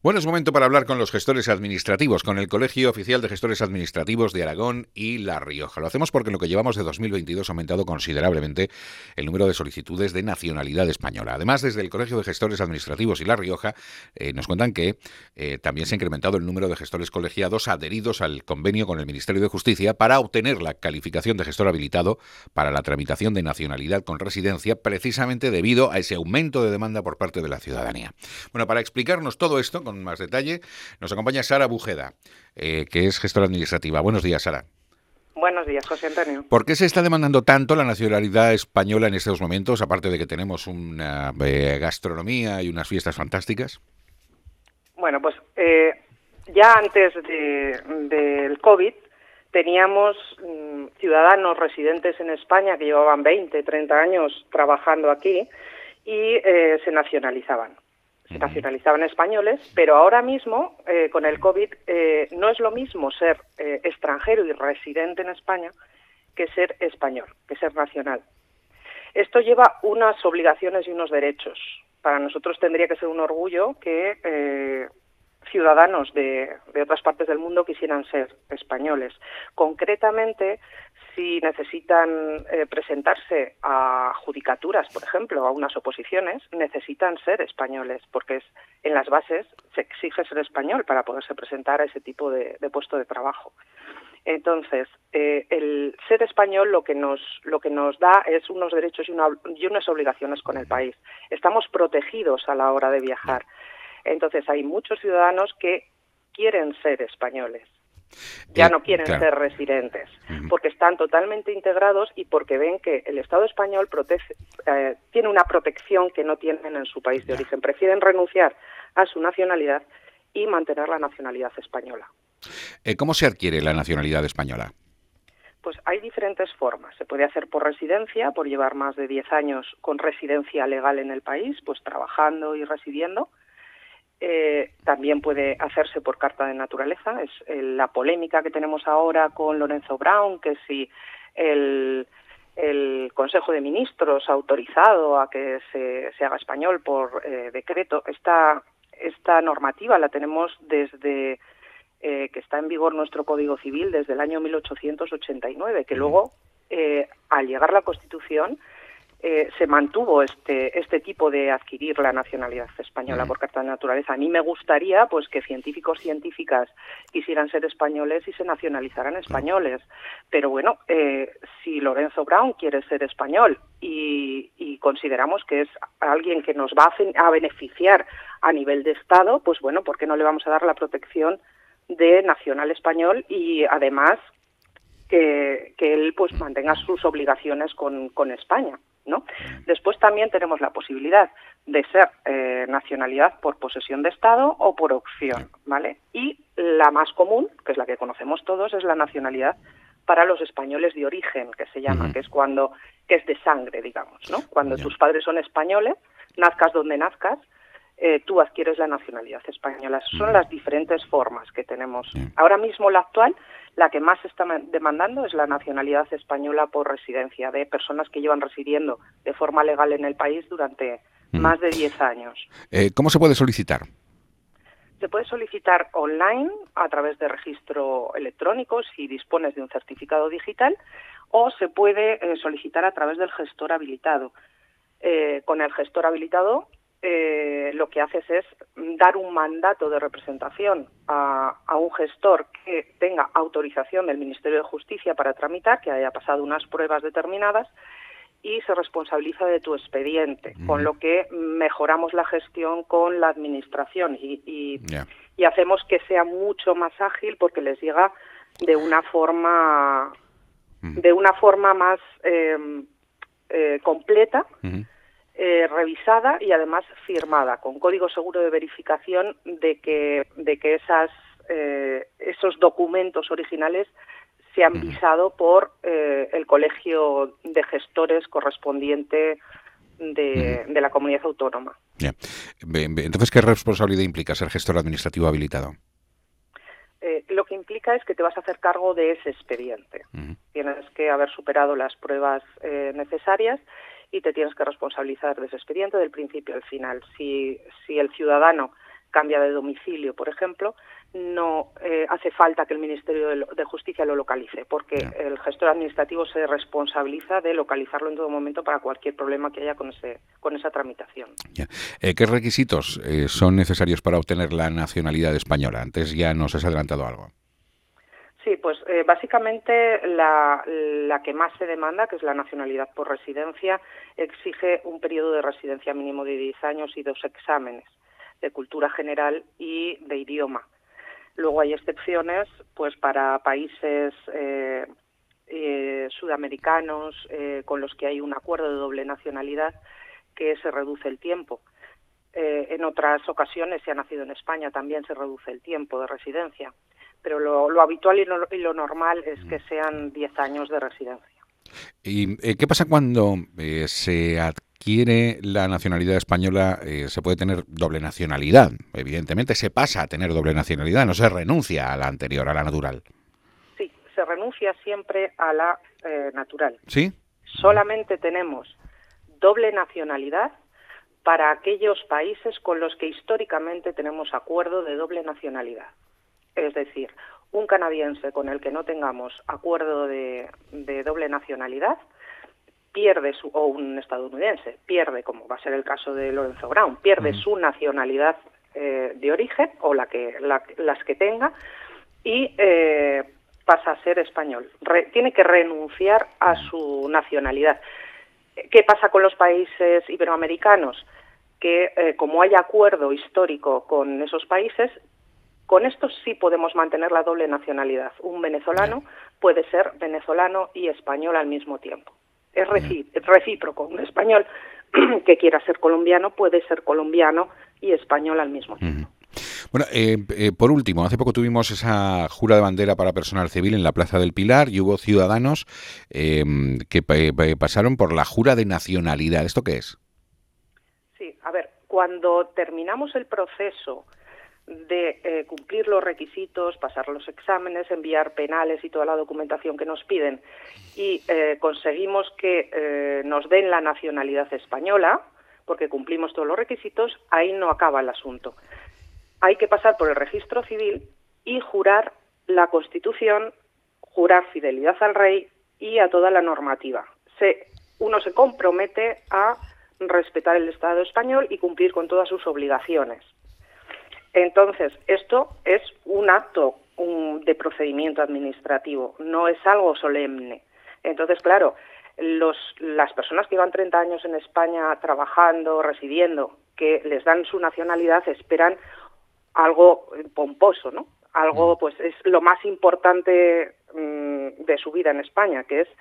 Bueno, es momento para hablar con los gestores administrativos, con el Colegio Oficial de Gestores Administrativos de Aragón y La Rioja. Lo hacemos porque en lo que llevamos de 2022 ha aumentado considerablemente el número de solicitudes de nacionalidad española. Además, desde el Colegio de Gestores Administrativos y La Rioja nos cuentan que también se ha incrementado el número de gestores colegiados adheridos al convenio con el Ministerio de Justicia para obtener la calificación de gestor habilitado para la tramitación de nacionalidad con residencia, precisamente debido a ese aumento de demanda por parte de la ciudadanía. Bueno, para explicarnos todo esto con más detalle, nos acompaña Sara Bujeda, que es gestora administrativa. Buenos días, Sara. Buenos días, José Antonio. ¿Por qué se está demandando tanto la nacionalidad española en estos momentos, aparte de que tenemos una gastronomía y unas fiestas fantásticas? Bueno, pues ya antes del COVID teníamos ciudadanos residentes en España que llevaban 20, 30 años trabajando aquí y se nacionalizaban. Se nacionalizaban españoles, pero ahora mismo, con el COVID, no es lo mismo ser extranjero y residente en España que ser español, que ser nacional. Esto lleva unas obligaciones y unos derechos. Para nosotros tendría que ser un orgullo que ciudadanos de otras partes del mundo quisieran ser españoles. Concretamente, si necesitan presentarse a judicaturas, por ejemplo, a unas oposiciones, necesitan ser españoles, porque en las bases se exige ser español para poderse presentar a ese tipo de puesto de trabajo. Entonces, el ser español lo que nos da es unos derechos y unas obligaciones con el país. Estamos protegidos a la hora de viajar. Entonces, hay muchos ciudadanos que quieren ser españoles. Ya no quieren ser residentes, porque están totalmente integrados y porque ven que el Estado español tiene una protección que no tienen en su país de origen. Prefieren renunciar a su nacionalidad y mantener la nacionalidad española. ¿Cómo se adquiere la nacionalidad española? Pues hay diferentes formas. Se puede hacer por residencia, por llevar más de 10 años con residencia legal en el país, pues trabajando y residiendo. También puede hacerse por carta de naturaleza. Es la polémica que tenemos ahora con Lorenzo Brown, que si el Consejo de Ministros ha autorizado a que se haga español por decreto. Esta normativa la tenemos desde que está en vigor nuestro Código Civil desde el año 1889, que luego, al llegar la Constitución, se mantuvo este tipo de adquirir la nacionalidad española por carta de naturaleza. A mí me gustaría pues que científicas quisieran ser españoles y se nacionalizaran españoles. Pero bueno, si Lorenzo Brown quiere ser español y consideramos que es alguien que nos va a beneficiar a nivel de Estado, pues bueno, ¿por qué no le vamos a dar la protección de nacional español y además que él pues mantenga sus obligaciones con España, ¿no? Después también tenemos la posibilidad de ser nacionalidad por posesión de Estado o por opción, ¿vale? Y la más común, que es la que conocemos todos, es la nacionalidad para los españoles de origen, que se llama, que es de sangre, digamos, ¿no? Cuando tus padres son españoles, nazcas donde nazcas, tú adquieres la nacionalidad española. Son las diferentes formas que tenemos. Ahora mismo la actual, la que más se está demandando es la nacionalidad española por residencia, de personas que llevan residiendo de forma legal en el país durante más de 10 años. ¿Cómo se puede solicitar? Se puede solicitar online a través de registro electrónico si dispones de un certificado digital, o se puede solicitar a través del gestor habilitado. Con el gestor habilitado lo que haces es dar un mandato de representación a un gestor que tenga autorización del Ministerio de Justicia para tramitar, que haya pasado unas pruebas determinadas, y se responsabiliza de tu expediente, con lo que mejoramos la gestión con la administración y hacemos que sea mucho más ágil porque les llega de una forma más completa, revisada y además firmada, con código seguro de verificación de que esos documentos originales se han visado por el colegio de gestores correspondiente de la comunidad autónoma. Entonces, ¿qué responsabilidad implica ser gestor administrativo habilitado? Lo que implica es que te vas a hacer cargo de ese expediente. Tienes que haber superado las pruebas necesarias y te tienes que responsabilizar de ese expediente del principio al final. Si el ciudadano cambia de domicilio, por ejemplo, no hace falta que el Ministerio de Justicia lo localice, porque el gestor administrativo se responsabiliza de localizarlo en todo momento para cualquier problema que haya con esa tramitación. ¿Qué requisitos son necesarios para obtener la nacionalidad española? Antes ya nos has adelantado algo. Sí, pues básicamente la que más se demanda, que es la nacionalidad por residencia, exige un periodo de residencia mínimo de 10 años y 2 exámenes de cultura general y de idioma. Luego hay excepciones, pues para países sudamericanos con los que hay un acuerdo de doble nacionalidad, que se reduce el tiempo. En otras ocasiones, si ha nacido en España, también se reduce el tiempo de residencia. Pero lo habitual y lo normal es que sean 10 años de residencia. ¿Y qué pasa cuando se adquiere la nacionalidad española? Se puede tener doble nacionalidad, evidentemente se pasa a tener doble nacionalidad, no se renuncia a la anterior, a la natural. Sí, se renuncia siempre a la natural. ¿Sí? Solamente tenemos doble nacionalidad para aquellos países con los que históricamente tenemos acuerdo de doble nacionalidad. Es decir, un canadiense con el que no tengamos acuerdo de doble nacionalidad pierde o un estadounidense pierde, como va a ser el caso de Lorenzo Brown, pierde su nacionalidad de origen o las que tenga y pasa a ser español. Tiene que renunciar a su nacionalidad. ¿Qué pasa con los países iberoamericanos? Que como hay acuerdo histórico con esos países, con estos sí podemos mantener la doble nacionalidad. Un venezolano puede ser venezolano y español al mismo tiempo. Es recíproco. Un español que quiera ser colombiano puede ser colombiano y español al mismo tiempo. Bueno, por último, hace poco tuvimos esa jura de bandera para personal civil en la Plaza del Pilar y hubo ciudadanos que pasaron por la jura de nacionalidad. ¿Esto qué es? Sí, a ver, cuando terminamos el proceso de cumplir los requisitos, pasar los exámenes, enviar penales y toda la documentación que nos piden y conseguimos que nos den la nacionalidad española, porque cumplimos todos los requisitos, ahí no acaba el asunto. Hay que pasar por el registro civil y jurar la Constitución, jurar fidelidad al rey y a toda la normativa. Uno se compromete a respetar el Estado español y cumplir con todas sus obligaciones. Entonces, esto es un acto de procedimiento administrativo, no es algo solemne. Entonces, claro, las personas que llevan 30 años en España trabajando, residiendo, que les dan su nacionalidad, esperan algo pomposo, ¿no? Algo, pues, es lo más importante de su vida en España, que es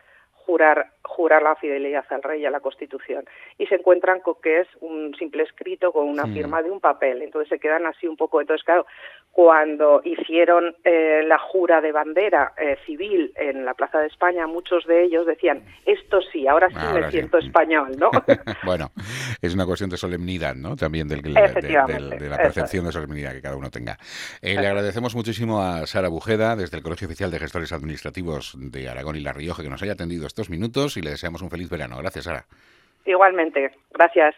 jurar la fidelidad al rey y a la Constitución. Y se encuentran con que es un simple escrito con una firma de un papel. Entonces se quedan así un poco. Entonces, claro, cuando hicieron la jura de bandera civil en la Plaza de España, muchos de ellos decían, esto sí, ahora sí me siento español, ¿no? Bueno, es una cuestión de solemnidad, ¿no? También de la percepción de solemnidad que cada uno tenga. Le agradecemos muchísimo a Sara Bujeda, desde el Colegio Oficial de Gestores Administrativos de Aragón y La Rioja, que nos haya atendido estos minutos y le deseamos un feliz verano. Gracias, Sara. Igualmente. Gracias.